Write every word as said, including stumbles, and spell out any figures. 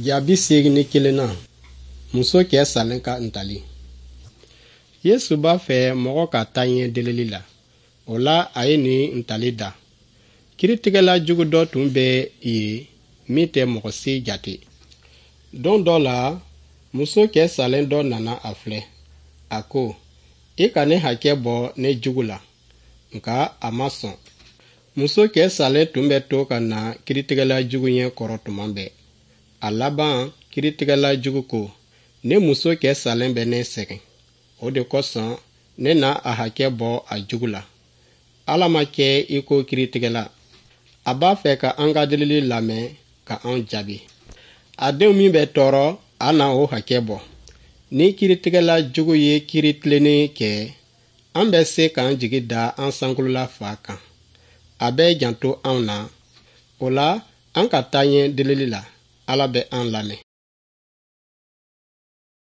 Jaabi seegin ni kelen na muso kɛ salen ka ntali. Yesu b'a fɛ mɔgɔ ka taa ɲɛ delili la. O la a ye ni ntali da. Kiritigɛla jugu dɔ tun bɛ yen min tɛ mɔgɔ si jate. Don dɔ la muso kɛ salen dɔ nana a filɛ. A ko, i ka ne hakɛ bɔ ne jugu la. Nka a ma sɔn. Muso kɛ salen tun bɛ to ka na kiritigɛla jugu ɲɛ kɔrɔ tuma bɛɛ. A laban kiritigɛla jugu ko, ne muso kɛ salen bɛ ne sɛgɛn. O de kosɔn ne na a hakɛ bɔ a jugu la. Ala ma kɛ i ko kiritigɛla. A b'a fɛ ka an ka delili lamɛn ka an jaabi. A denw min bɛ tɔɔrɔ, a na o hakɛ bɔ. Ni kiritigɛla jugu ye kiri tilennen kɛ, an bɛ se k'an jigi da an sankolola fa kan. A bɛ janto an na. O la, an ka taa ɲɛ delili la. Ala bɛ an lamɛn.